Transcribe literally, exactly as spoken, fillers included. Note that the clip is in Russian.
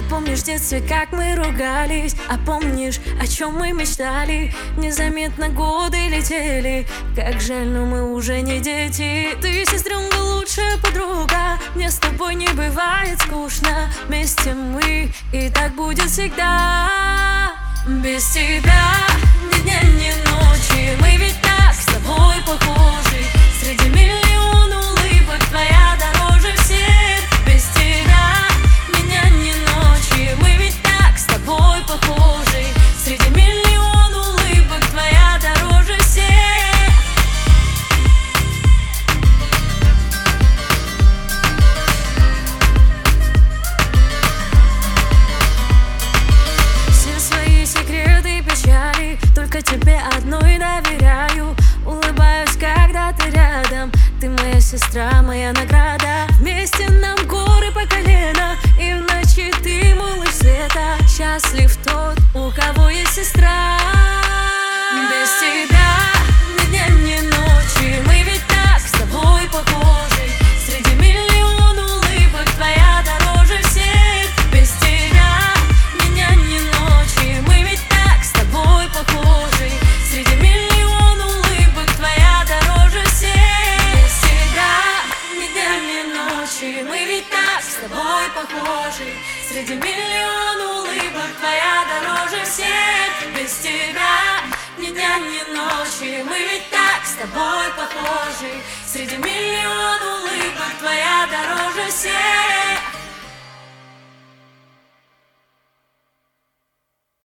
А помнишь в детстве, как мы ругались? А помнишь, о чем мы мечтали? Незаметно годы летели. Как жаль, но мы уже не дети. Ты, сестренка, лучшая подруга. Мне с тобой не бывает скучно. Вместе мы, и так будет всегда. Без тебя ни дня, ни ночи. Мы ведь так с тобой похожи. Среди миллион улыбок твоя дороже всех. Без тебя ни дня, ни ночи. Мы ведь так с тобой похожи. Среди миллион улыбок твоя дороже всех. Все свои секреты и печали только тебе одной доверяю. Улыбаюсь, когда ты рядом. Ты моя сестра, моя награда. Вместе нам горы по колено. И в ночи ты малыш света. Счастлив тот, у кого есть сестра. Без тебя ни дня, ни ночи. Мы ведь так с тобой похожи. Среди миллион улыбок твоя дороже всех. Без тебя ни дня, ни ночи. Мы ведь так с тобой похожи. Среди миллион улыбок твоя дороже всех. Без тебя ни дня, ни ночи. Мы ведь так с тобой похожи. Среди миллион улыбок твоя дороже всех. Без тебя ни дня, ни ночи. Мы ведь так с тобой похожи. Среди миллион улыбок твоя дороже всех.